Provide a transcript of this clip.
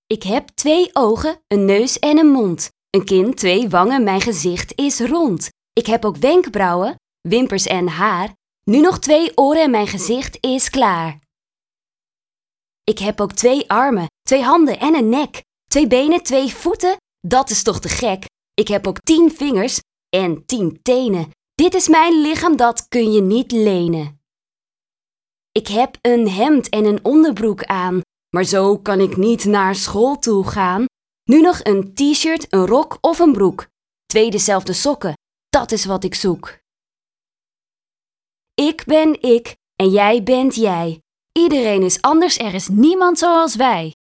Ik heb 2 ogen, een neus en een mond. Een kin, 2 wangen, mijn gezicht is rond. Ik heb ook wenkbrauwen, wimpers en haar. Nu nog 2 oren en mijn gezicht is klaar. Ik heb ook 2 armen, 2 handen en een nek. 2 benen, 2 voeten, dat is toch te gek. Ik heb ook 10 vingers en 10 tenen. Dit is mijn lichaam, dat kun je niet lenen. Ik heb een hemd en een onderbroek aan, maar zo kan ik niet naar school toe gaan. Nu nog een t-shirt, een rok of een broek. 2 dezelfde sokken, dat is wat ik zoek. Ik ben ik en jij bent jij. Iedereen is anders, er is niemand zoals wij.